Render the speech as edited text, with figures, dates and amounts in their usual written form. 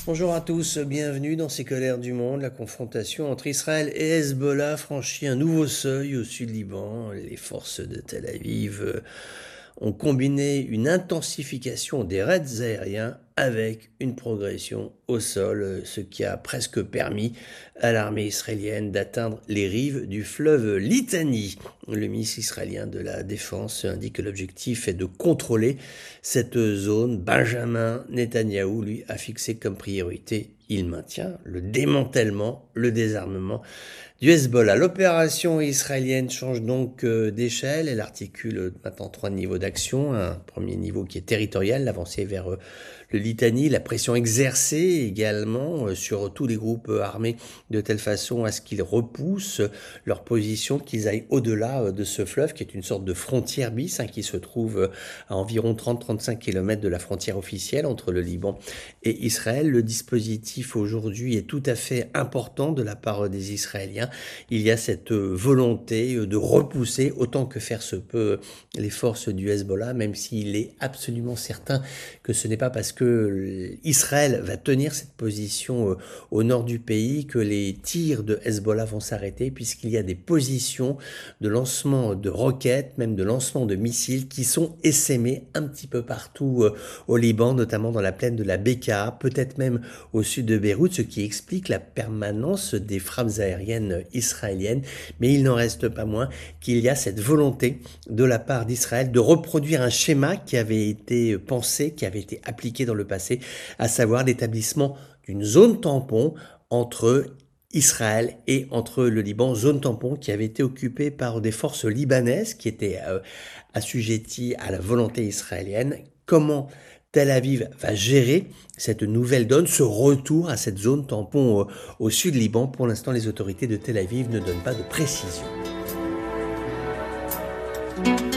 Bonjour à tous, bienvenue dans ces colères du monde. La confrontation entre Israël et Hezbollah franchit un nouveau seuil au sud Liban. Les forces de Tel Aviv ont combiné une intensification des raids aériens avec une progression au sol, ce qui a presque permis à l'armée israélienne d'atteindre les rives du fleuve Litani. Le ministre israélien de la Défense indique que l'objectif est de contrôler cette zone. Benjamin Netanyahou, lui, a fixé comme priorité, il maintient le démantèlement, le désarmement du Hezbollah. L'opération israélienne change donc d'échelle. Elle articule maintenant 3 niveaux d'action. Un premier niveau qui est territorial, l'avancée vers le Litani, la pression exercée également sur tous les groupes armés de telle façon à ce qu'ils repoussent leur position, qu'ils aillent au-delà de ce fleuve qui est une sorte de frontière bis qui se trouve à environ 30-35 km de la frontière officielle entre le Liban et Israël. Le dispositif aujourd'hui est tout à fait important de la part des Israéliens. Il y a cette volonté de repousser autant que faire se peut les forces du Hezbollah, même s'il est absolument certain que ce n'est pas parce que Israël va tenir cette position au nord du pays que les tirs de Hezbollah vont s'arrêter, puisqu'il y a des positions de lancement de roquettes, même de lancement de missiles qui sont essaimés un petit peu partout au Liban, notamment dans la plaine de la Bekaa, peut-être même au sud de Beyrouth, ce qui explique la permanence des frappes aériennes israéliennes. Mais il n'en reste pas moins qu'il y a cette volonté de la part d'Israël de reproduire un schéma qui avait été pensé, qui avait été appliqué dans le passé, à savoir l'établissement d'une zone tampon entre Israël et entre le Liban, zone tampon qui avait été occupée par des forces libanaises qui étaient assujetties à la volonté israélienne. Comment Tel Aviv va gérer cette nouvelle donne, ce retour à cette zone tampon au sud Liban? Pour l'instant, les autorités de Tel Aviv ne donnent pas de précision.